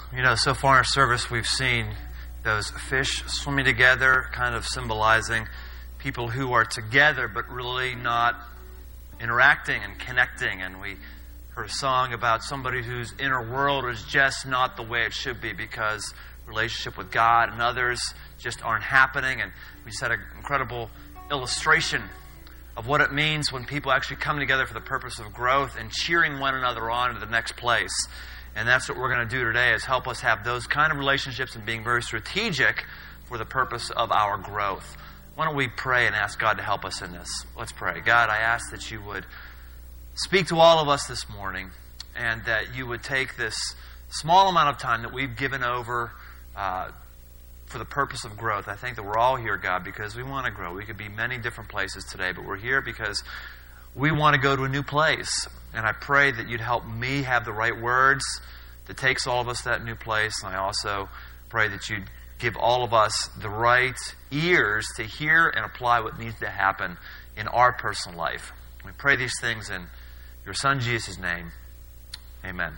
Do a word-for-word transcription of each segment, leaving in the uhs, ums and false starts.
You know, so far in our service, we've seen those fish swimming together, kind of symbolizing people who are together but really not interacting and connecting. And we heard a song about somebody whose inner world is just not the way it should be because relationship with God and others just aren't happening. And we just had an incredible illustration of what it means when people actually come together for the purpose of growth and cheering one another on to the next place. And that's what we're going to do today, is help us have those kind of relationships and being very strategic for the purpose of our growth. Why don't we pray and ask God to help us in this? Let's pray. God, I ask that you would speak to all of us this morning, and that you would take this small amount of time that we've given over uh, for the purpose of growth. I think that we're all here, God, because we want to grow. We could be many different places today, but we're here because we want to go to a new place. And I pray that you'd help me have the right words that takes all of us to that new place. And I also pray that you'd give all of us the right ears to hear and apply what needs to happen in our personal life. We pray these things in your Son Jesus' name. Amen.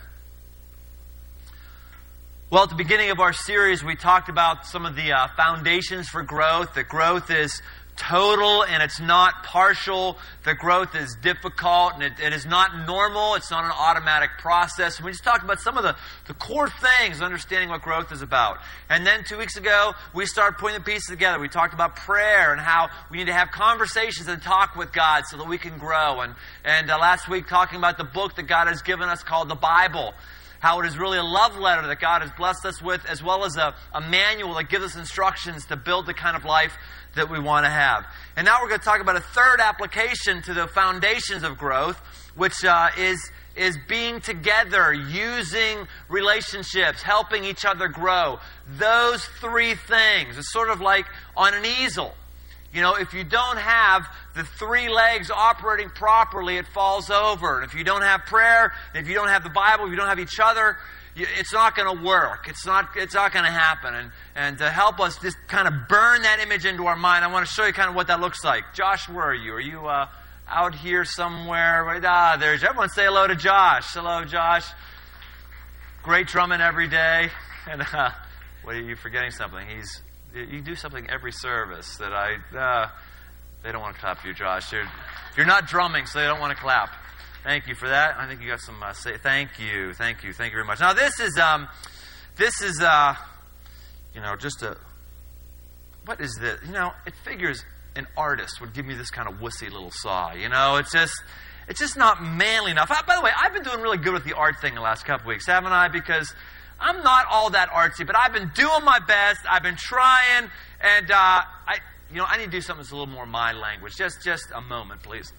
Well, at the beginning of our series, we talked about some of the uh, foundations for growth. That growth is total and it's not partial. The growth is difficult and it, it is not normal. It's not an automatic process. And we just talked about some of the, the core things, understanding what growth is about. And then two weeks ago, we started putting the pieces together. We talked about prayer and how we need to have conversations and talk with God so that we can grow. And, and uh, last week, talking about the book that God has given us called the Bible. How it is really a love letter that God has blessed us with, as well as a, a manual that gives us instructions to build the kind of life that we want to have. And now we're going to talk about a third application to the foundations of growth, which uh, is, is being together, using relationships, helping each other grow. Those three things. It's sort of like on an easel. You know, if you don't have the three legs operating properly, it falls over. And if you don't have prayer, if you don't have the Bible, if you don't have each other, it's not going to work. It's not It's not going to happen. And, and to help us just kind of burn that image into our mind, I want to show you kind of what that looks like. Josh, where are you? Are you uh, out here somewhere? Right, ah, there's everyone. Say hello to Josh. Hello, Josh. Great drumming every day. And uh, what are you forgetting something? He's... You do something every service that I... Uh, they don't want to clap for you, Josh. You're, you're not drumming, so they don't want to clap. Thank you for that. I think you got some... Uh, say, thank you. Thank you. Thank you very much. Now, this is... Um, this is, uh, you know, just a... What is this? You know, it figures an artist would give me this kind of wussy little saw. You know, it's just... It's just not manly enough. By the way, I've been doing really good with the art thing the last couple weeks, haven't I? Because... I'm not all that artsy, but I've been doing my best. I've been trying, and uh, I, you know, I need to do something that's a little more my language. Just, just a moment, please.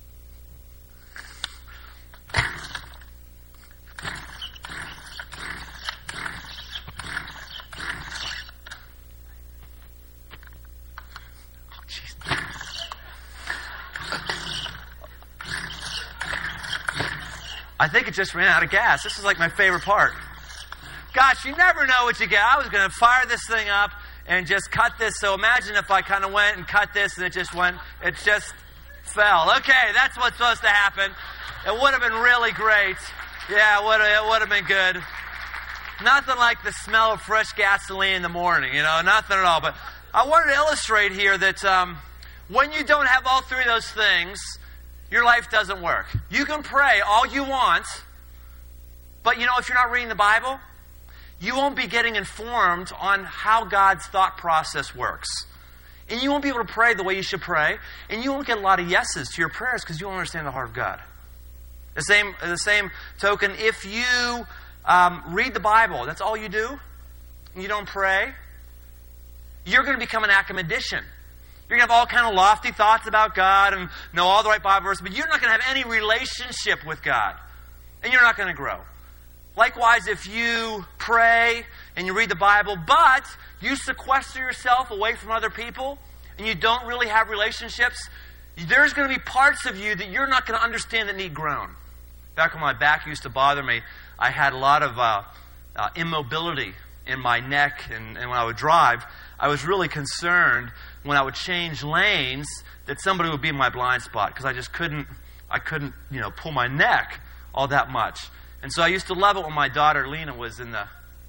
I think it just ran out of gas. This is like my favorite part. Gosh, you never know what you get. I was going to fire this thing up and just cut this. So imagine if I kind of went and cut this and it just went, it just fell. Okay, that's what's supposed to happen. It would have been really great. Yeah, it would have, it would have been good. Nothing like the smell of fresh gasoline in the morning, you know, nothing at all. But I wanted to illustrate here that um, when you don't have all three of those things, your life doesn't work. You can pray all you want, but you know, if you're not reading the Bible, you won't be getting informed on how God's thought process works. And you won't be able to pray the way you should pray. And you won't get a lot of yeses to your prayers because you won't understand the heart of God. The same, the same token, if you um, read the Bible, that's all you do, and you don't pray, you're going to become an academician. You're going to have all kind of lofty thoughts about God and know all the right Bible verses, but you're not going to have any relationship with God. And you're not going to grow. Likewise, if you pray and you read the Bible, but you sequester yourself away from other people and you don't really have relationships, there's going to be parts of you that you're not going to understand that need grown. Back when my back used to bother me, I had a lot of uh, uh, immobility in my neck, and, and when I would drive, I was really concerned when I would change lanes that somebody would be in my blind spot because I just couldn't, I couldn't, you know, pull my neck all that much. And so I used to love it when my daughter Lena was in the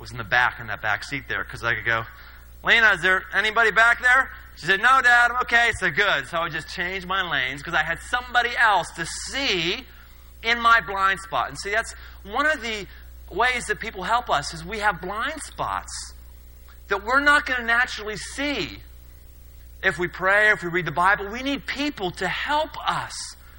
was in the back, in that back seat there, because I could go, Lena, is there anybody back there? She said, no, Dad, I'm okay. So good. So I would just change my lanes because I had somebody else to see in my blind spot. And see, that's one of the ways that people help us is we have blind spots that we're not going to naturally see if we pray or if we read the Bible. We need people to help us.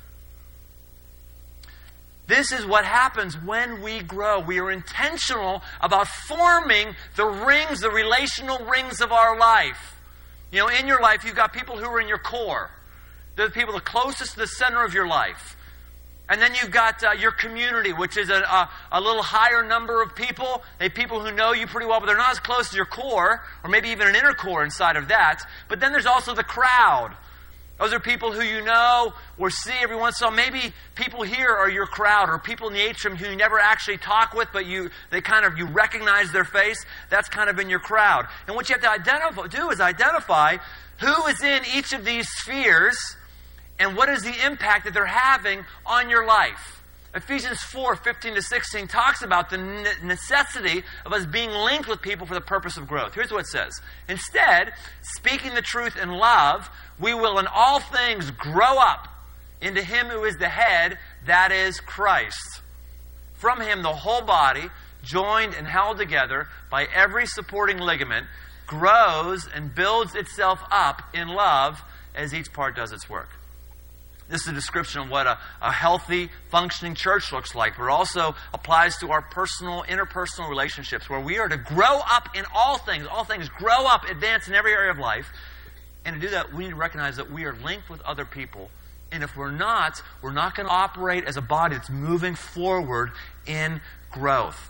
This is what happens when we grow. We are intentional about forming the rings, the relational rings of our life. You know, in your life, you've got people who are in your core. They're the people the closest to the center of your life. And then you've got uh, your community, which is a, a, a little higher number of people. They people who know you pretty well, but they're not as close to your core, or maybe even an inner core inside of that. But then there's also the crowd. Those are people who you know or see every once in a while. Maybe people here are your crowd, or people in the atrium who you never actually talk with, but you they kind of you recognize their face. That's kind of in your crowd. And what you have to identify, do is identify who is in each of these spheres and what is the impact that they're having on your life. Ephesians four, fifteen to sixteen talks about the necessity of us being linked with people for the purpose of growth. Here's what it says. Instead, speaking the truth in love, we will in all things grow up into Him who is the head, that is Christ. From Him the whole body, joined and held together by every supporting ligament, grows and builds itself up in love as each part does its work. This is a description of what a, a healthy, functioning church looks like, but it also applies to our personal, interpersonal relationships, where we are to grow up in all things. All things grow up, advance in every area of life. And to do that, we need to recognize that we are linked with other people. And if we're not, we're not going to operate as a body that's moving forward in growth.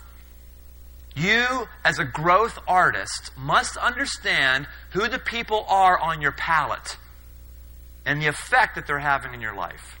You, as a growth artist, must understand who the people are on your palette and the effect that they're having in your life.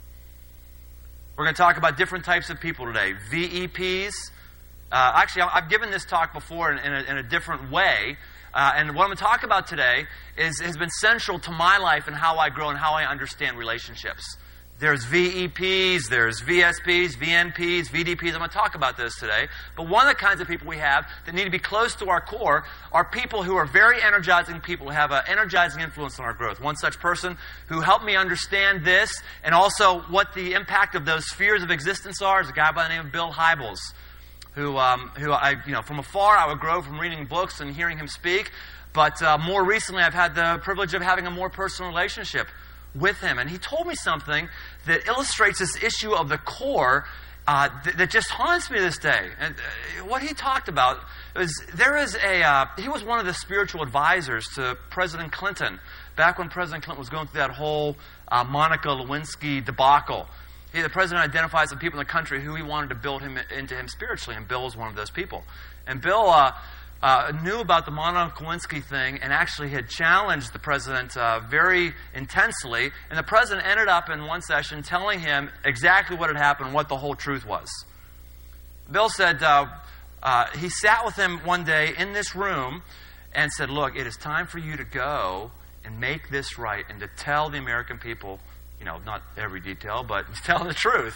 We're going to talk about different types of people today. V E Ps. Uh, actually, I've given this talk before in, in, a, in a different way. Uh, and what I'm going to talk about today is has been central to my life and how I grow and how I understand relationships. There's V E Ps, there's V S Ps, V N Ps, V D Ps. I'm going to talk about this today. But one of the kinds of people we have that need to be close to our core are people who are very energizing people, who have an energizing influence on our growth. One such person who helped me understand this and also what the impact of those spheres of existence are is a guy by the name of Bill Hybels, who, um, who I, you know, from afar I would grow from reading books and hearing him speak. But uh, more recently I've had the privilege of having a more personal relationship with him. And he told me something that illustrates this issue of the core uh, th- that just haunts me this day. And uh, what he talked about was there is a, uh, he was one of the spiritual advisors to President Clinton back when President Clinton was going through that whole uh, Monica Lewinsky debacle. He, the president identified some people in the country who he wanted to build him into him spiritually, and Bill was one of those people. And Bill uh, Uh, knew about the Monica Lewinsky thing and actually had challenged the president uh, very intensely. And the president ended up in one session telling him exactly what had happened, what the whole truth was. Bill said uh, uh, he sat with him one day in this room and said, look, it is time for you to go and make this right and to tell the American people, you know, not every detail, but tell the truth.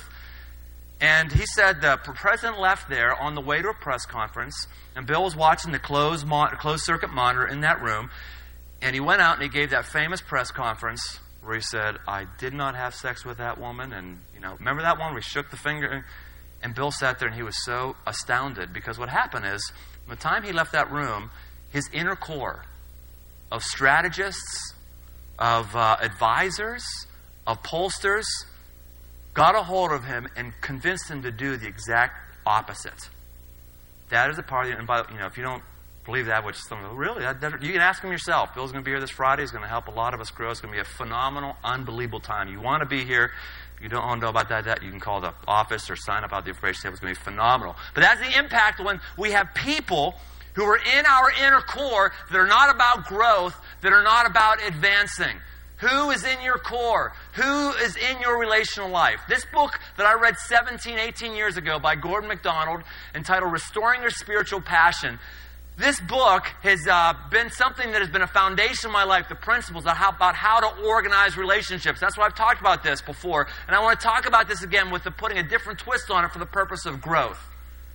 And he said the president left there on the way to a press conference, and Bill was watching the closed, mon- closed circuit monitor in that room, and he went out and he gave that famous press conference where he said, I did not have sex with that woman, and, you know, remember that one where he shook the finger? And Bill sat there and he was so astounded, because what happened is, from the time he left that room, his inner core of strategists, of uh, advisors, of pollsters, got a hold of him and convinced him to do the exact opposite. That is a part of the, and by, you know, if you don't believe that, which some of them, really, that, that, you can ask him yourself. Bill's going to be here this Friday. He's going to help a lot of us grow. It's going to be a phenomenal, unbelievable time. You want to be here. If you don't want to know about that, that, you can call the office or sign up out the information table. It's going to be phenomenal. But that's the impact when we have people who are in our inner core that are not about growth, that are not about advancing. Who is in your core? Who is in your relational life? This book that I read seventeen, eighteen years ago by Gordon MacDonald, entitled Restoring Your Spiritual Passion, this book has uh, been something that has been a foundation of my life, the principles of how, about how to organize relationships. That's why I've talked about this before. And I want to talk about this again with the, putting a different twist on it for the purpose of growth.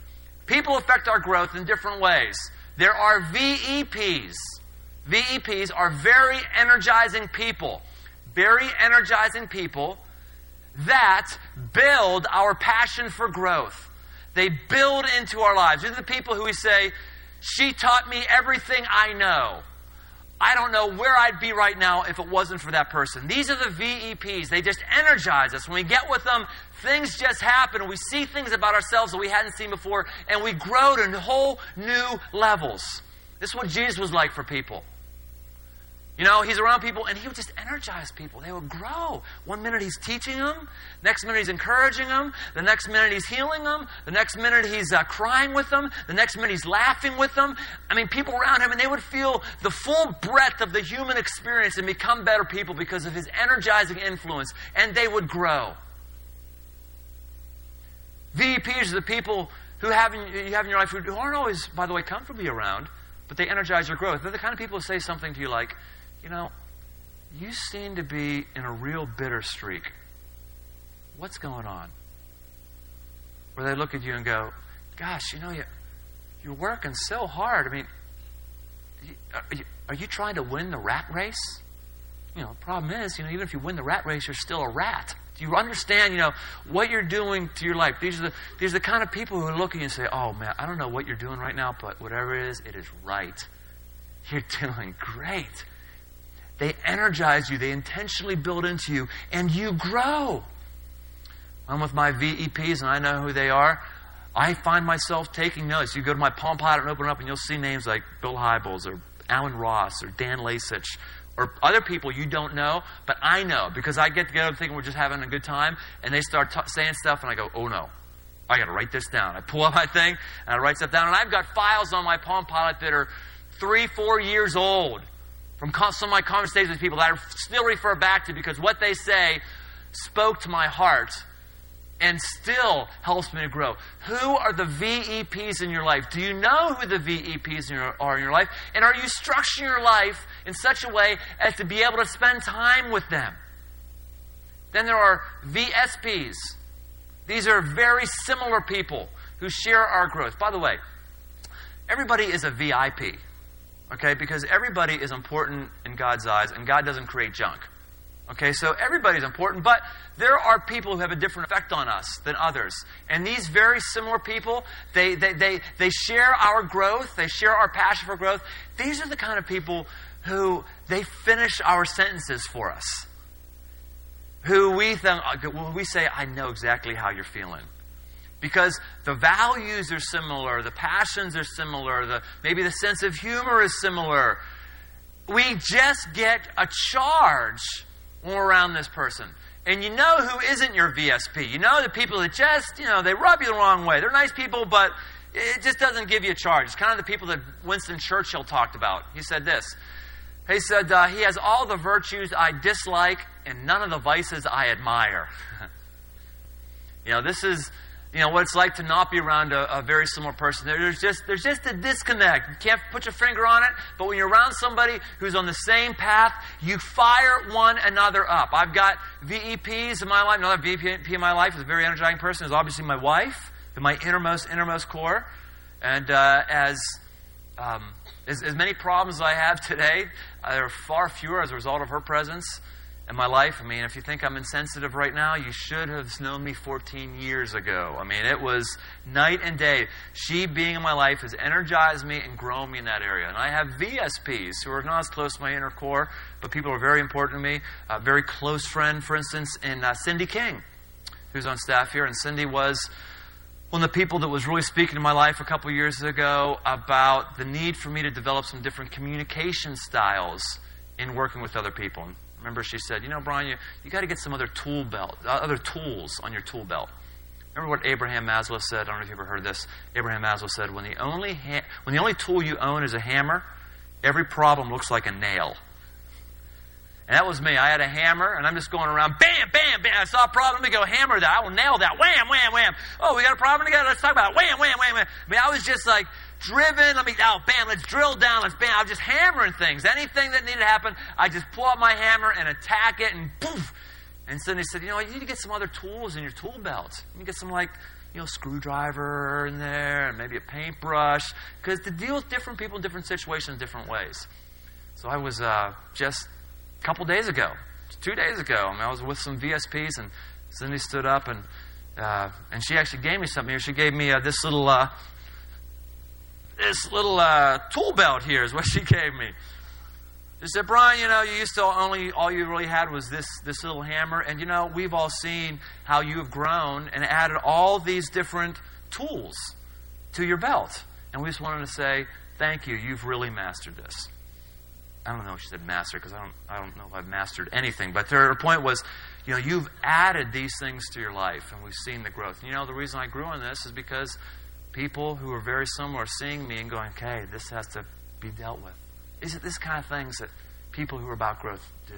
People affect our growth in different ways. There are V E Ps. V E Ps are very energizing people. Very energizing people that build our passion for growth. They build into our lives. These are the people who we say, she taught me everything I know. I don't know where I'd be right now if it wasn't for that person. These are the V E Ps. They just energize us. When we get with them, things just happen. We see things about ourselves that we hadn't seen before, and we grow to whole new levels. This is what Jesus was like for people. You know, he's around people, and he would just energize people. They would grow. One minute he's teaching them. Next minute he's encouraging them. The next minute he's healing them. The next minute he's uh, crying with them. The next minute he's laughing with them. I mean, people around him, and they would feel the full breadth of the human experience and become better people because of his energizing influence, and they would grow. V E Ps are the people who have in, you have in your life who aren't always, by the way, comfortably around, but they energize your growth. They're the kind of people who say something to you like, you know, you seem to be in a real bitter streak. What's going on? Or they look at you and go, gosh, you know, you, you're working so hard. I mean, you, are, you, are you trying to win the rat race? You know, the problem is, you know, even if you win the rat race, you're still a rat. Do you understand, you know, what you're doing to your life? These are the, these are the kind of people who look at you and say, oh, man, I don't know what you're doing right now, but whatever it is, it is right. You're doing great. They energize you. They intentionally build into you, and you grow. I'm with my V E Ps, and I know who they are. I find myself taking notes. You go to my Palm Pilot and open it up, and you'll see names like Bill Hybels or Alan Ross or Dan Lasich or other people you don't know, but I know because I get together thinking we're just having a good time, and they start t- saying stuff, and I go, oh, no. I got to write this down. I pull up my thing, and I write stuff down, and I've got files on my Palm Pilot that are three, four years old from some of my conversations with people that I still refer back to because what they say spoke to my heart and still helps me to grow. Who are the V E Ps in your life? Do you know who the V E Ps in your, are in your life? And are you structuring your life in such a way as to be able to spend time with them? Then there are V S Ps. These are very similar people who share our growth. By the way, everybody is a V I P. Okay, because everybody is important in God's eyes, and God doesn't create junk. Okay, so everybody's important, but there are people who have a different effect on us than others. And these very similar people, they, they, they, they share our growth, they share our passion for growth. These are the kind of people who, they finish our sentences for us. Who we think, well, we say, I know exactly how you're feeling. Because the values are similar, the passions are similar, the maybe the sense of humor is similar. We just get a charge when we're around this person. And you know who isn't your V S P. You know the people that just, you know, they rub you the wrong way. They're nice people, but it just doesn't give you a charge. It's kind of the people that Winston Churchill talked about. He said this. He said, uh, he has all the virtues I dislike and none of the vices I admire. You know, this is... You know, what it's like to not be around a, a very similar person. There's just there's just a disconnect. You can't put your finger on it, but when you're around somebody who's on the same path, you fire one another up. I've got V E Ps in my life. Another V E P in my life is a very energizing person. Is obviously my wife, in my innermost, innermost core. And uh, as, um, as as many problems as I have today, uh, there are far fewer as a result of her presence in my life. I mean, if you think I'm insensitive right now, you should have known me fourteen years ago. I mean, it was night and day. She being in my life has energized me and grown me in that area. And I have V S Ps who are not as close to my inner core, but people who are very important to me. A very close friend, for instance, in uh, Cindy King, who's on staff here. And Cindy was one of the people that was really speaking to my life a couple years ago about the need for me to develop some different communication styles in working with other people. Remember, she said, you know, Brian, you, you got to get some other tool belt, uh, other tools on your tool belt. Remember what Abraham Maslow said? I don't know if you've ever heard this. Abraham Maslow said, when the only ha- when the only tool you own is a hammer, every problem looks like a nail. And that was me. I had a hammer, and I'm just going around, bam, bam, bam. I saw a problem. Let me go hammer that. I will nail that. Wham, wham, wham. Oh, we got a problem together. Let's talk about it. Wham, wham, wham, wham. I mean, I was just like driven. Let me, oh, bam, let's drill down. Let's bam. I was just hammering things. Anything that needed to happen, I just pull out my hammer and attack it, and poof. And Cindy said, you know, you need to get some other tools in your tool belt. You need to get some, like, you know, screwdriver in there and maybe a paintbrush, because to deal with different people in different situations different ways. So I was uh, just a couple days ago, two days ago, I, mean, I was with some V S Ps, and Cindy stood up, and uh, and she actually gave me something here. She gave me uh, this little uh, this little uh, tool belt here is what she gave me. She said, Brian, you know, you used to only, all you really had was this, this little hammer. And, you know, we've all seen how you have grown and added all these different tools to your belt. And we just wanted to say, thank you. You've really mastered this. I don't know if she said master, because I don't, I don't know if I've mastered anything. But her point was, you know, you've added these things to your life, and we've seen the growth. And, you know, the reason I grew in this is because people who are very similar are seeing me and going, okay, this has to be dealt with. Is it this kind of things that people who are about growth do?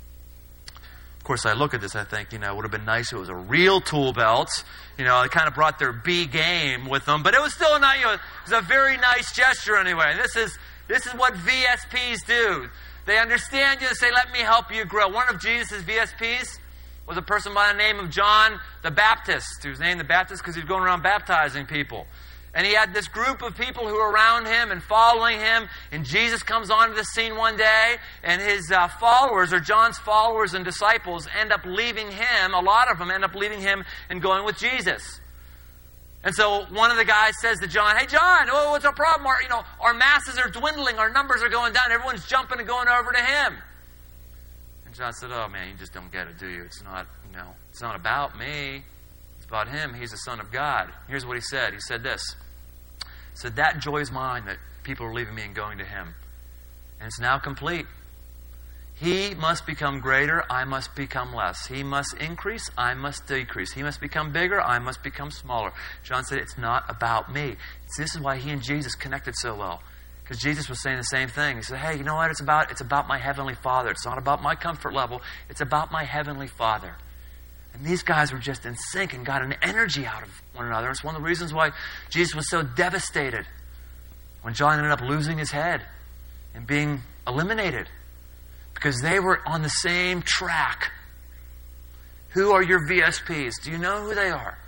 Of course, I look at this, I think, you know, it would have been nice if it was a real tool belt. You know, they kind of brought their B game with them, but it was still not, you know, it was a very nice gesture anyway. This is this is what V S Ps do. They understand you and say, let me help you grow. One of Jesus' V S Ps was a person by the name of John the Baptist. He was named the Baptist because he was going around baptizing people. And he had this group of people who were around him and following him. And Jesus comes onto the scene one day, and his uh, followers, or John's followers and disciples, end up leaving him. A lot of them end up leaving him and going with Jesus. And so one of the guys says to John, hey, John, oh, what's our problem? Our, you know, our masses are dwindling. Our numbers are going down. Everyone's jumping and going over to him. And John said, oh, man, you just don't get it, do you? It's not, you know, it's not about me. It's about him. He's the Son of God. Here's what he said. He said this. He said, that joy is mine that people are leaving me and going to him. And it's now complete. He must become greater, I must become less. He must increase, I must decrease. He must become bigger, I must become smaller. John said, it's not about me. This is why he and Jesus connected so well. Because Jesus was saying the same thing. He said, hey, you know what? It's about, it's about my heavenly Father. It's not about my comfort level. It's about my heavenly Father. And these guys were just in sync and got an energy out of one another. It's one of the reasons why Jesus was so devastated when John ended up losing his head and being eliminated. Because they were on the same track. Who are your V S Ps? Do you know who they are?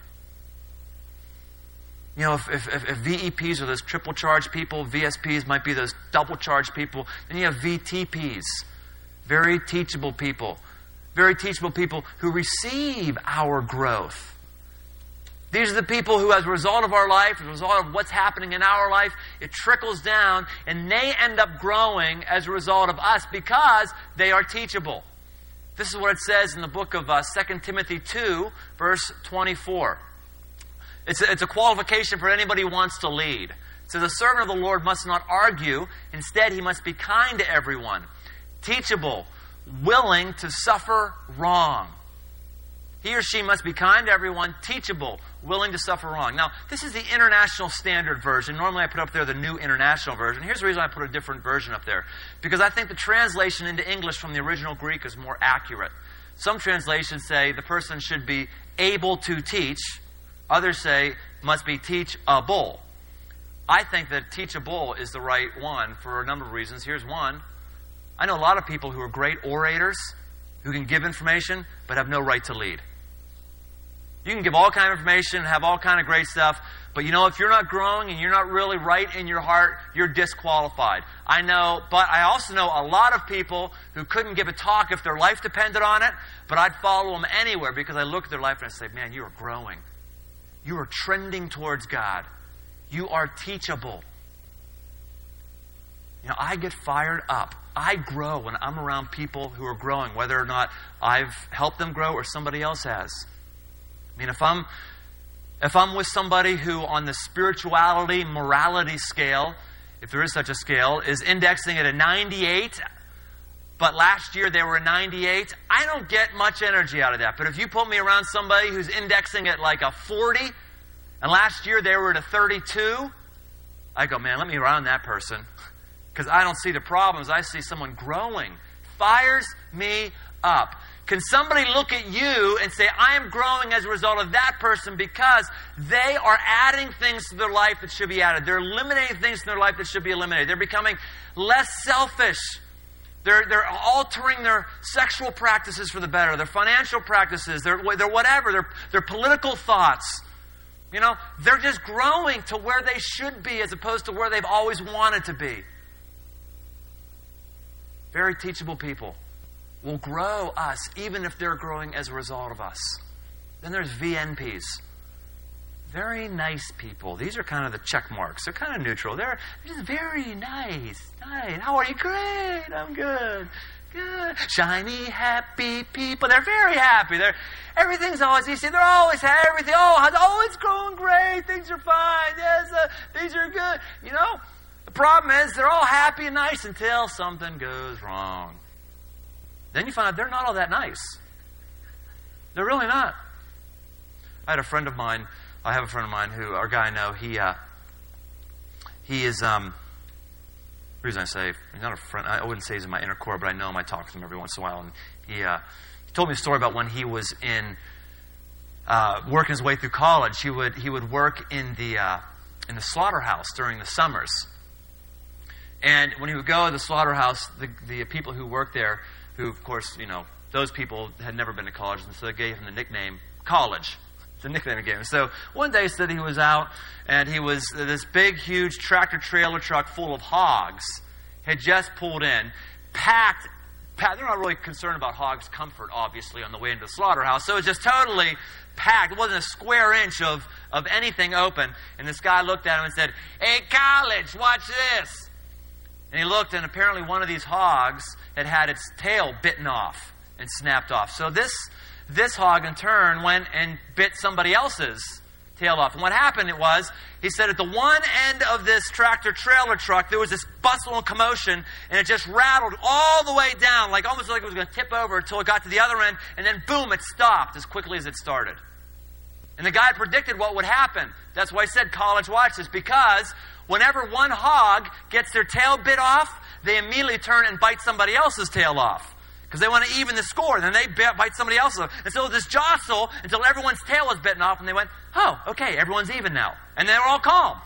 You know, if, if, if V E Ps are those triple charged people, V S Ps might be those double charged people. Then you have V T Ps, very teachable people. Very teachable people who receive our growth. These are the people who, as a result of our life, as a result of what's happening in our life, it trickles down, and they end up growing as a result of us because they are teachable. This is what it says in the book of uh, Second Timothy two, verse twenty-four. It's a, it's a qualification for anybody who wants to lead. It says, the servant of the Lord must not argue. Instead, he must be kind to everyone, teachable, willing to suffer wrong. He or she must be kind to everyone, teachable, willing to suffer wrong. Now, this is the International Standard Version. Normally I put up there the New International Version. Here's the reason I put a different version up there. Because I think the translation into English from the original Greek is more accurate. Some translations say the person should be able to teach. Others say must be teachable. I think that teachable is the right one for a number of reasons. Here's one. I know a lot of people who are great orators, who can give information, but have no right to lead. You can give all kind of information, have all kind of great stuff, but you know, if you're not growing and you're not really right in your heart, you're disqualified. I know, but I also know a lot of people who couldn't give a talk if their life depended on it, but I'd follow them anywhere because I look at their life and I say, man, you are growing. You are trending towards God. You are teachable. You know, I get fired up. I grow when I'm around people who are growing, whether or not I've helped them grow or somebody else has. I mean, if I'm if I'm with somebody who on the spirituality, morality scale, if there is such a scale, is indexing at a ninety-eight, but last year they were a ninety-eight, I don't get much energy out of that. But if you put me around somebody who's indexing at like a forty, and last year they were at a thirty-two, I go, man, let me around that person. Because I don't see the problems. I see someone growing. Fires me up. Can somebody look at you and say, I am growing as a result of that person because they are adding things to their life that should be added. They're eliminating things in their life that should be eliminated. They're becoming less selfish. They're, they're altering their sexual practices for the better, their financial practices, their, their whatever, their, their political thoughts. You know, they're just growing to where they should be as opposed to where they've always wanted to be. Very teachable people will grow us even if they're growing as a result of us. Then there's V N Ps. Very nice people. These are kind of the check marks. They're kind of neutral. They're just very nice. Nice. How are you? Great. I'm good. Good. Shiny, happy people. They're very happy. They're everything's always easy. They're always happy. Everything. Oh, oh, it's going great. Things are fine. Yes, uh, things are good. You know, the problem is they're all happy and nice until something goes wrong. Then you find out they're not all that nice. They're really not. I had a friend of mine. I have a friend of mine who, our guy I know, he uh, he is. Um, the reason I say he's not a friend, I wouldn't say he's in my inner core, but I know him. I talk to him every once in a while, and he uh, he told me a story about when he was in uh, working his way through college. He would he would work in the uh, in the slaughterhouse during the summers, and when he would go to the slaughterhouse, the the people who worked there, who of course you know those people had never been to college, and so they gave him the nickname College. It's a nickname he gave him. So one day he said he was out, and he was this big, huge tractor trailer truck full of hogs had just pulled in, packed. packed they're not really concerned about hogs' comfort, obviously, on the way into the slaughterhouse. So it was just totally packed. It wasn't a square inch of, of anything open. And this guy looked at him and said, "Hey, College, watch this." And he looked, and apparently one of these hogs had had its tail bitten off and snapped off. So this... This hog, in turn, went and bit somebody else's tail off. And what happened, it was, he said at the one end of this tractor-trailer truck, there was this bustle and commotion, and it just rattled all the way down, like almost like it was going to tip over until it got to the other end, and then boom, it stopped as quickly as it started. And the guy predicted what would happen. That's why he said, College, watch this, because whenever one hog gets their tail bit off, they immediately turn and bite somebody else's tail off. Because they want to even the score. Then they bite somebody else off. And so it was this jostle until everyone's tail was bitten off. And they went, oh, okay, everyone's even now. And they were all calm.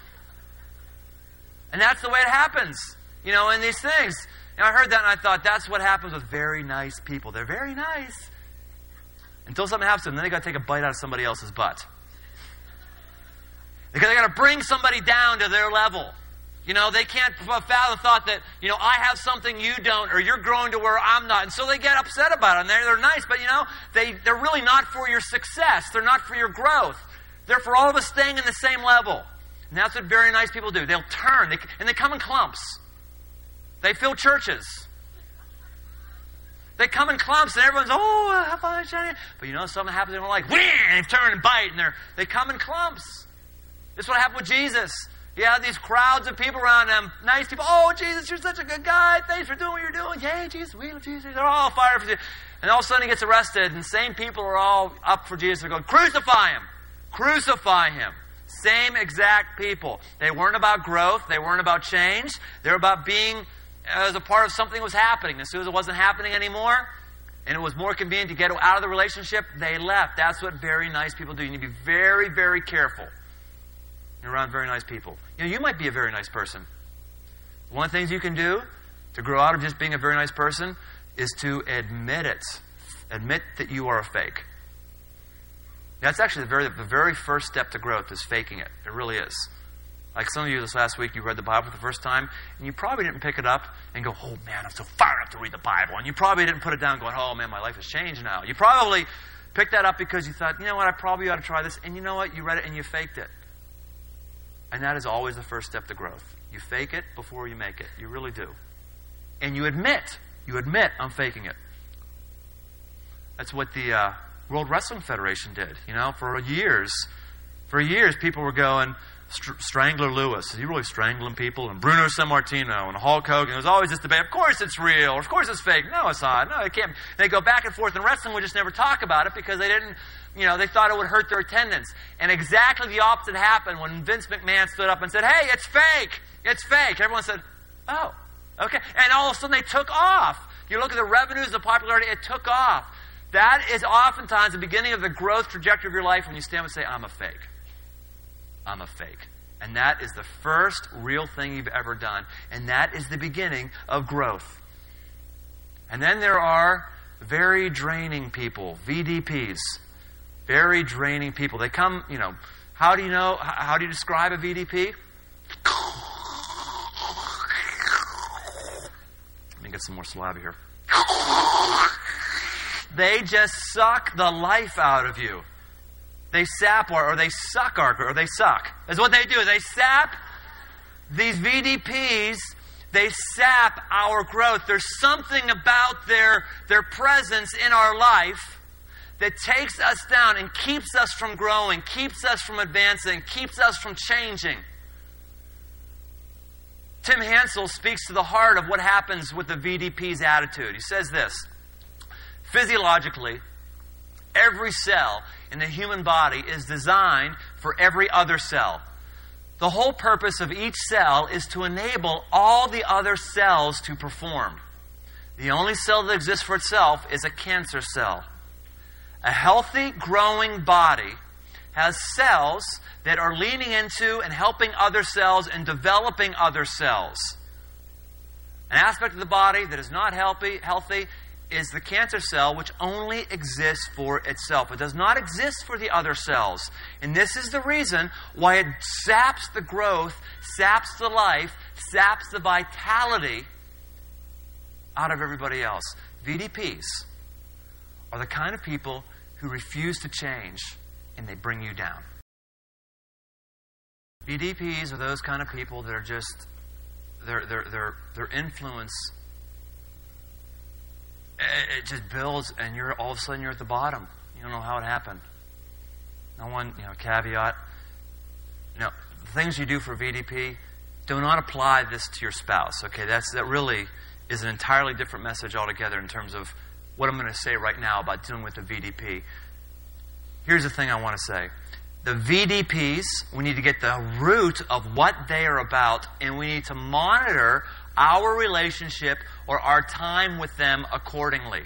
And that's the way it happens, you know, in these things. And I heard that and I thought, that's what happens with very nice people. They're very nice. Until something happens to them, then they got to take a bite out of somebody else's butt. Because they got to bring somebody down to their level. You know, they can't fathom the thought that, you know, I have something you don't, or you're growing to where I'm not. And so they get upset about it. And they're, they're nice, but, you know, they, they're really not for your success. They're not for your growth. They're for all of us staying in the same level. And that's what very nice people do. They'll turn, they, and they come in clumps. They fill churches. They come in clumps, and everyone's, oh, how fun, shiny. But, you know, something happens they don't like, wham, and they turn and bite, and they're, they come in clumps. This is what happened with Jesus. He had these crowds of people around him, nice people. Oh, Jesus, you're such a good guy. Thanks for doing what you're doing. Yay, Jesus, we love Jesus. They're all fired for Jesus. And all of a sudden he gets arrested, and the same people are all up for Jesus. They're going, crucify him. Crucify him. Same exact people. They weren't about growth. They weren't about change. They were about being as a part of something that was happening. As soon as it wasn't happening anymore, and it was more convenient to get out of the relationship, they left. That's what very nice people do. You need to be very, very careful. You're around very nice people. You know, you might be a very nice person. One of the things you can do to grow out of just being a very nice person is to admit it. Admit that you are a fake. That's actually the very, the very first step to growth is faking it. It really is. Like some of you this last week, you read the Bible for the first time, and you probably didn't pick it up and go, oh man, I'm so fired up to read the Bible. And you probably didn't put it down going, oh man, my life has changed now. You probably picked that up because you thought, you know what, I probably ought to try this. And you know what, you read it and you faked it. And that is always the first step to growth. You fake it before you make it. You really do. And you admit, you admit, I'm faking it. That's what the uh, World Wrestling Federation did. You know, for years, for years, people were going, Str- Strangler Lewis, is he really strangling people? And Bruno Sammartino and Hulk Hogan. It was always this debate. Of course it's real. Of course it's fake. No, it's not. No, it can't. They go back and forth, and wrestling would just never talk about it because they didn't, you know, they thought it would hurt their attendance. And exactly the opposite happened when Vince McMahon stood up and said, hey, it's fake. It's fake. Everyone said, oh, okay. And all of a sudden they took off. You look at the revenues, the popularity, it took off. That is oftentimes the beginning of the growth trajectory of your life when you stand up and say, I'm a fake. I'm a fake. And that is the first real thing you've ever done. And that is the beginning of growth. And then there are very draining people, V D Ps. Very draining people. They come, you know, How do you know, how do you describe a V D P? Let me get some more saliva here. They just suck the life out of you. They sap our, or they suck our, or they suck. That's what they do. They sap these V D Ps. They sap our growth. There's something about their, their presence in our life that takes us down and keeps us from growing, keeps us from advancing, keeps us from changing. Tim Hansel speaks to the heart of what happens with the V D P's attitude. He says this: physiologically, every cell in the human body is designed for every other cell. The whole purpose of each cell is to enable all the other cells to perform. The only cell that exists for itself is a cancer cell. A healthy, growing body has cells that are leaning into and helping other cells and developing other cells. An aspect of the body that is not healthy, healthy is the cancer cell, which only exists for itself. It does not exist for the other cells. And this is the reason why it saps the growth, saps the life, saps the vitality out of everybody else. V D Ps are the kind of people who refuse to change, and they bring you down. V D Ps are those kind of people that are just, their their their their influence, it just builds, and you're all of a sudden you're at the bottom. You don't know how it happened. No one, you know, caveat. You know, the things you do for V D P, do not apply this to your spouse. Okay, that's that really is an entirely different message altogether in terms of what I'm going to say right now about dealing with the V D P. Here's the thing I want to say. The V D Ps, we need to get the root of what they are about, and we need to monitor our relationship or our time with them accordingly.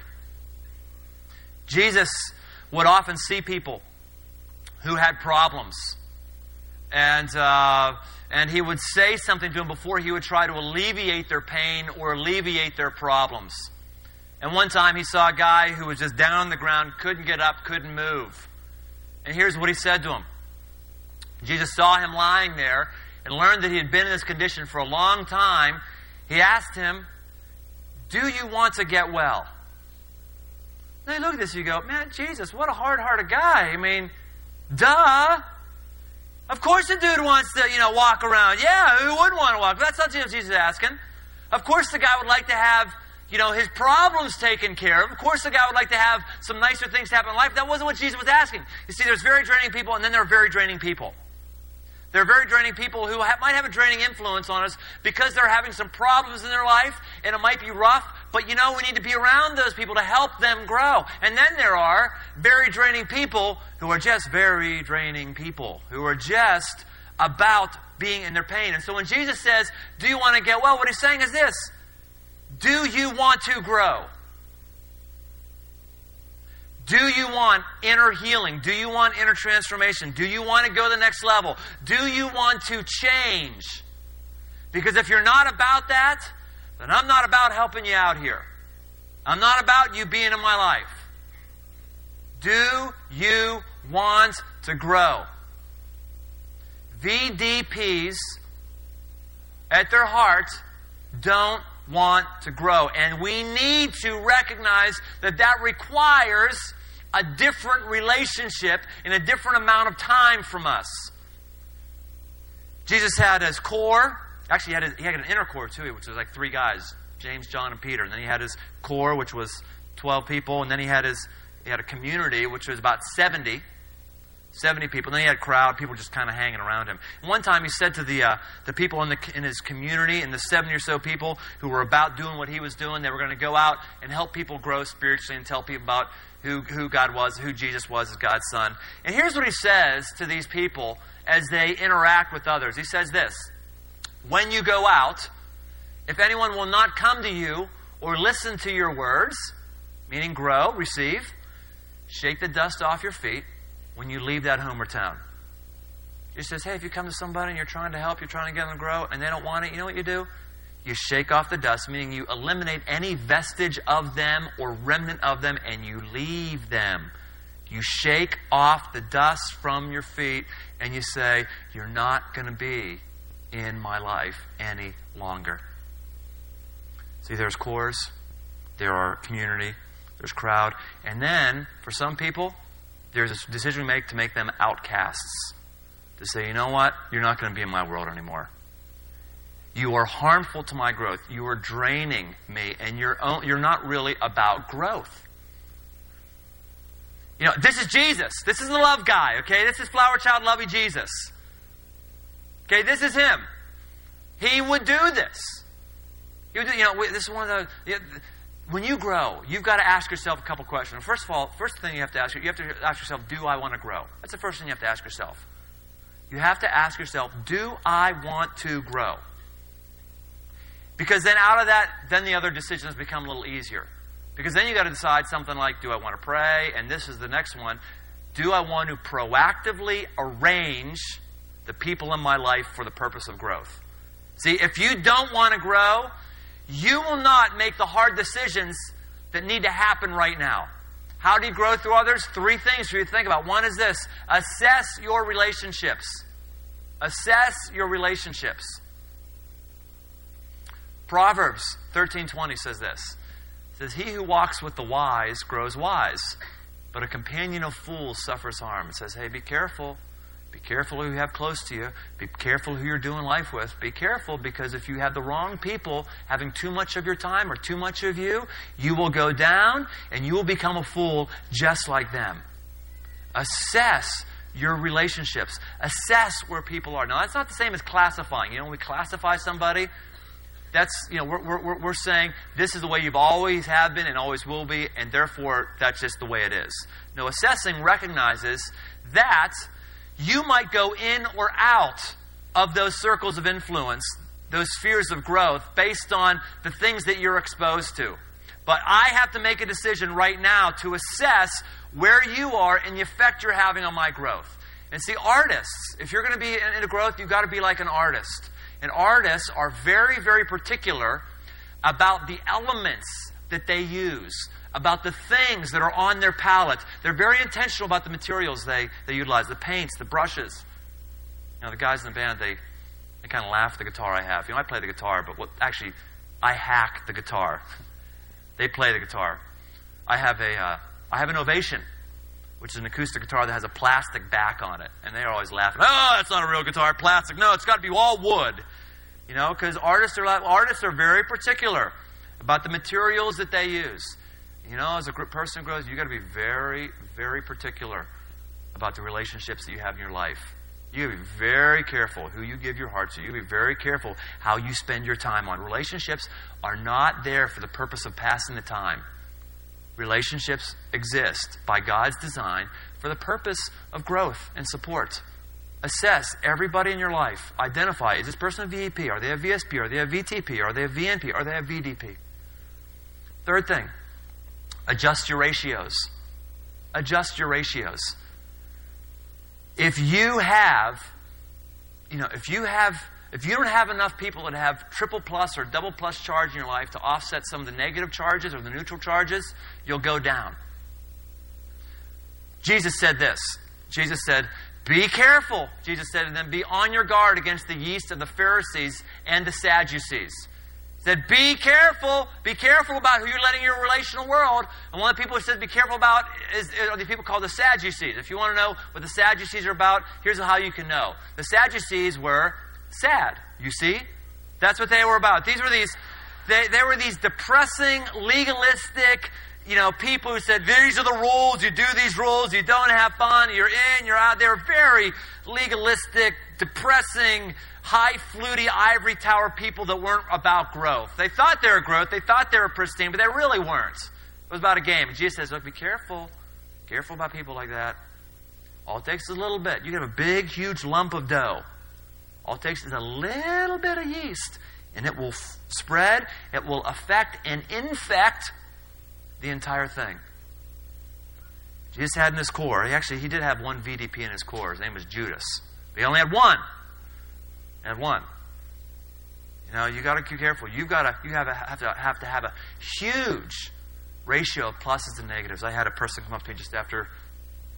Jesus would often see people who had problems, and uh, and he would say something to them before he would try to alleviate their pain or alleviate their problems. And one time he saw a guy who was just down on the ground, couldn't get up, couldn't move. And here's what he said to him. Jesus saw him lying there and learned that he had been in this condition for a long time. He asked him, "Do you want to get well?" Now you look at this and you go, "Man, Jesus, what a hard-hearted guy. I mean, duh. Of course the dude wants to, you know, walk around. Yeah, who wouldn't want to walk? But that's not what Jesus is asking. Of course the guy would like to have, you know, his problems taken care of. Of course the guy would like to have some nicer things happen in life. That wasn't what Jesus was asking. You see, there's very draining people, and then there are very draining people. There are very draining people who have, might have a draining influence on us because they're having some problems in their life, and it might be rough, but you know, we need to be around those people to help them grow. And then there are very draining people who are just very draining people, who are just about being in their pain. And so when Jesus says, "Do you want to get well?" what he's saying is this: do you want to grow? Do you want inner healing? Do you want inner transformation? Do you want to go to the next level? Do you want to change? Because if you're not about that, then I'm not about helping you out here. I'm not about you being in my life. Do you want to grow? V D Ps, at their heart, don't want to grow. And we need to recognize that that requires a different relationship in a different amount of time from us. Jesus had his core. Actually, he had, his, he had an inner core too, which was like three guys, James, John, and Peter. And then he had his core, which was twelve people. And then he had his he had a community, which was about seventy. seventy people. And then he had a crowd, people just kind of hanging around him. And one time he said to the uh, the people in the in his community, and the seventy or so people who were about doing what he was doing, they were going to go out and help people grow spiritually and tell people about who, who God was, who Jesus was as God's Son. And here's what he says to these people as they interact with others. He says this: when you go out, if anyone will not come to you or listen to your words, meaning grow, receive, shake the dust off your feet when you leave that home or town. He says, hey, if you come to somebody and you're trying to help, you're trying to get them to grow, and they don't want it, you know what you do? You shake off the dust, meaning you eliminate any vestige of them or remnant of them, and you leave them. You shake off the dust from your feet and you say, you're not going to be in my life any longer. See, there's cores, there are community, there's crowd, and then, for some people, there's a decision we make to make them outcasts. To say, you know what? You're not going to be in my world anymore. You are harmful to my growth. You are draining me, and you're, you're not really about growth. You know, this is Jesus. This is the love guy, okay? This is Flower Child Lovey Jesus. Okay, this is him. He would do this. He would do, you know, this is one of the... You know, when you grow, you've got to ask yourself a couple questions. First of all, first thing you have to ask, you have to ask yourself, do I want to grow? That's the first thing you have to ask yourself. You have to ask yourself, do I want to grow? Because then out of that, then the other decisions become a little easier. Because then you got to decide something like, do I want to pray? And this is the next one. Do I want to proactively arrange the people in my life for the purpose of growth? See, if you don't want to grow, you will not make the hard decisions that need to happen right now. How do you grow through others? Three things for you to think about. One is this. Assess your relationships. Assess your relationships. Proverbs thirteen twenty says this. It says, he who walks with the wise grows wise, but a companion of fools suffers harm. It says, hey, be careful. Be careful who you have close to you. Be careful who you're doing life with. Be careful, because if you have the wrong people having too much of your time or too much of you, you will go down and you will become a fool just like them. Assess your relationships. Assess where people are. Now, that's not the same as classifying. You know, when we classify somebody, that's, you know, we're, we're, we're saying this is the way you've always have been and always will be, and therefore that's just the way it is. No, assessing recognizes that you might go in or out of those circles of influence, those spheres of growth, based on the things that you're exposed to. But I have to make a decision right now to assess where you are and the effect you're having on my growth. And see, artists, if you're going to be into growth, you've got to be like an artist. And artists are very, very particular about the elements that they use, about the things that are on their palette. They're very intentional about the materials they, they utilize, the paints, the brushes. You know, the guys in the band, they, they kind of laugh at the guitar I have. You know, I play the guitar, but what, actually, I hack the guitar. They play the guitar. I have a, uh, I have an Ovation, which is an acoustic guitar that has a plastic back on it. And they're always laughing, oh, that's not a real guitar, plastic. No, it's got to be all wood. You know, because artists are like, artists are very particular about the materials that they use. You know, as a person grows, you've got to be very, very particular about the relationships that you have in your life. You got to be very careful who you give your heart to. You got to be very careful how you spend your time on. Relationships are not there for the purpose of passing the time. Relationships exist by God's design for the purpose of growth and support. Assess everybody in your life. Identify, is this person a V E P? Are they a V S P? Are they a V T P? Are they a V N P? Are they a V D P? Third thing, adjust your ratios. Adjust your ratios. If you have, you know, if you have, if you don't have enough people that have triple plus or double plus charge in your life to offset some of the negative charges or the neutral charges, you'll go down. Jesus said this. Jesus said, be careful, Jesus said, and then be on your guard against the yeast of the Pharisees and the Sadducees. He said, be careful, be careful about who you're letting in your relational world. And one of the people who said be careful about is, are the people called the Sadducees. If you want to know what the Sadducees are about, here's how you can know. The Sadducees were sad, you see? That's what they were about. These were these, they, they were these depressing, legalistic, you know, people who said, these are the rules, you do these rules, you don't have fun, you're in, you're out. They were very legalistic, depressing, high, fluty, ivory tower people that weren't about growth. They thought they were growth, they thought they were pristine, but they really weren't. It was about a game. And Jesus says, look, be careful. Careful about people like that. All it takes is a little bit. You can have a big, huge lump of dough. All it takes is a little bit of yeast, and it will f- spread, it will affect and infect the entire thing. Jesus had in his core, he actually, he did have one V D P in his core. His name was Judas. But he only had one. He had one. You know, you got to be careful. You've got to, you have, a, have to have to have a huge ratio of pluses and negatives. I had a person come up to me just after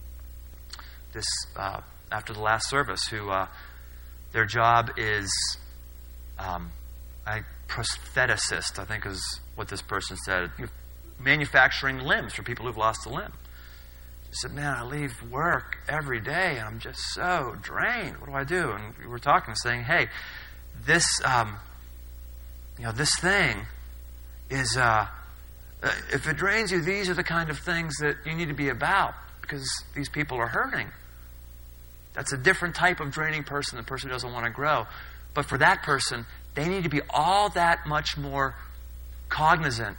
this uh, after the last service who uh, their job is um, a prostheticist, I think is what this person said, manufacturing limbs for people who've lost a limb. He said, man, I leave work every day and I'm just so drained. What do I do? And we were talking, saying, hey, this, um, you know, this thing is, uh, uh, if it drains you, these are the kind of things that you need to be about because these people are hurting. That's a different type of draining person, the person who doesn't want to grow. But for that person, they need to be all that much more cognizant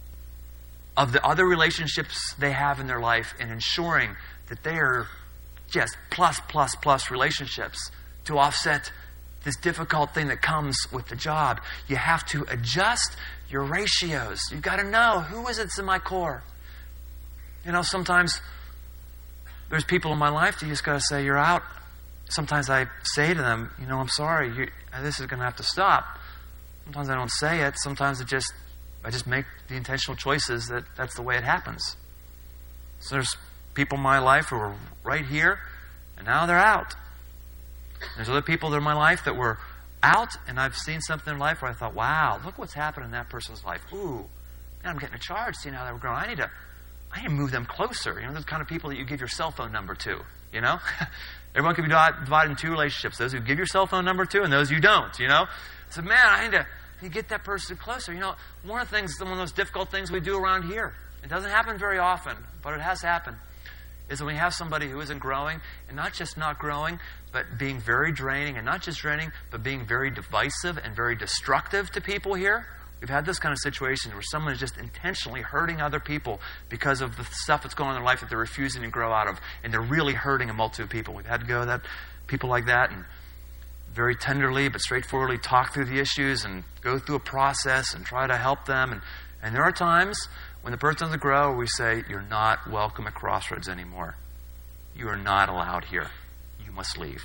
of the other relationships they have in their life and ensuring that they are just plus, plus, plus relationships to offset this difficult thing that comes with the job. You have to adjust your ratios. You've got to know, who is it's in my core? You know, sometimes there's people in my life that you just got to say, you're out. Sometimes I say to them, you know, I'm sorry, you, this is going to have to stop. Sometimes I don't say it. Sometimes it just, I just make the intentional choices that that's the way it happens. So there's people in my life who are right here, and now they're out. There's other people that are in my life that were out, and I've seen something in life where I thought, wow, look what's happened in that person's life. Ooh, man, I'm getting a charge seeing how they were growing. I need to, I need to move them closer. You know, those kind of people that you give your cell phone number to, you know? Everyone can be divided in two relationships. Those who give your cell phone number to and those you don't, you know? I said, man, I need to, I need to get that person closer. You know, one of the things, one of those difficult things we do around here, it doesn't happen very often, but it has happened, is when we have somebody who isn't growing, and not just not growing, but being very draining, and not just draining, but being very divisive and very destructive to people here. We've had this kind of situation where someone is just intentionally hurting other people because of the stuff that's going on in their life that they're refusing to grow out of, and they're really hurting a multitude of people. We've had to go to that, people like that, and very tenderly but straightforwardly talk through the issues and go through a process and try to help them. And, and there are times when the person doesn't grow, we say, you're not welcome at Crossroads anymore. You are not allowed here. You must leave.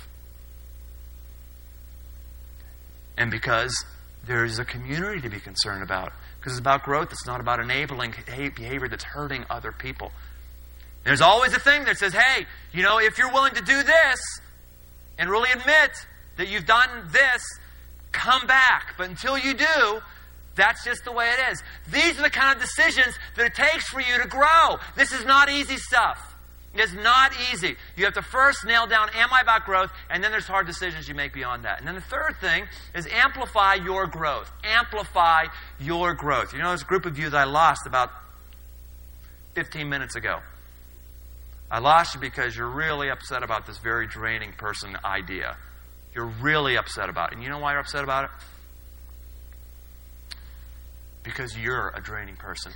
And because there's a community to be concerned about, because it's about growth, it's not about enabling behavior that's hurting other people. There's always a thing that says, hey, you know, if you're willing to do this and really admit that you've done this, come back. But until you do, that's just the way it is. These are the kind of decisions that it takes for you to grow. This is not easy stuff. It is not easy. You have to first nail down, am I about growth? And then there's hard decisions you make beyond that. And then the third thing is amplify your growth. Amplify your growth. You know, there's a group of you that I lost about fifteen minutes ago. I lost you because you're really upset about this very draining person idea. You're really upset about it. And you know why you're upset about it? Because you're a draining person.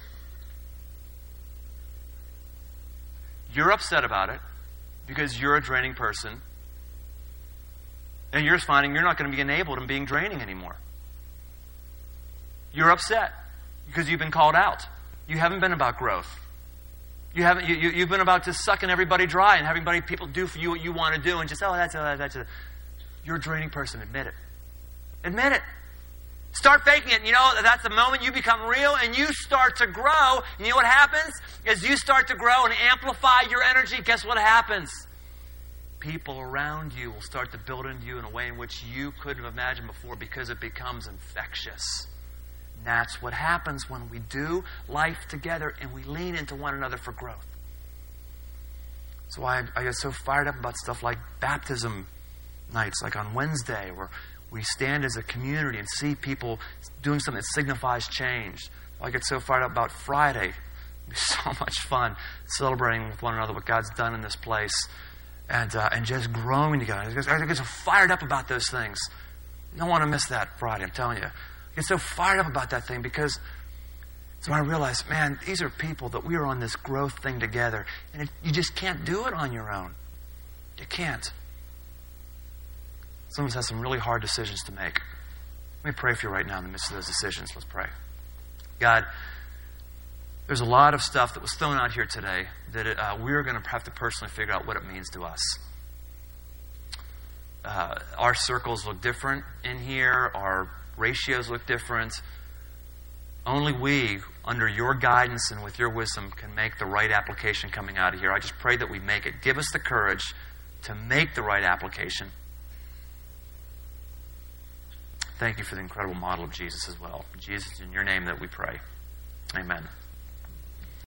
You're upset about it because you're a draining person. And you're just finding you're not going to be enabled in being draining anymore. You're upset because you've been called out. You haven't been about growth. You haven't. You, you, you've been about just sucking everybody dry and having everybody, people do for you what you want to do and just, oh, that's, oh, that's, that's. You're a draining person. Admit it. Admit it. Start faking it. You know, that's the moment you become real and you start to grow. And you know what happens? As you start to grow and amplify your energy, guess what happens? People around you will start to build into you in a way in which you couldn't have imagined before because it becomes infectious. And that's what happens when we do life together and we lean into one another for growth. That's why I get so fired up about stuff like baptism nights, like on Wednesday, where we stand as a community and see people doing something that signifies change. I get so fired up about Friday. It'll be so much fun celebrating with one another what God's done in this place and uh, and just growing together. I get so fired up about those things. You don't want to miss that Friday, I'm telling you. I get so fired up about that thing because so I realize, man, these are people that we are on this growth thing together. And it, you just can't do it on your own. You can't. Some of us have some really hard decisions to make. Let me pray for you right now in the midst of those decisions. Let's pray. God, there's a lot of stuff that was thrown out here today that it, uh, we're going to have to personally figure out what it means to us. Uh, our circles look different in here. Our ratios look different. Only we, under your guidance and with your wisdom, can make the right application coming out of here. I just pray that we make it. Give us the courage to make the right application. Thank you for the incredible model of Jesus as well. Jesus, in your name that we pray. Amen.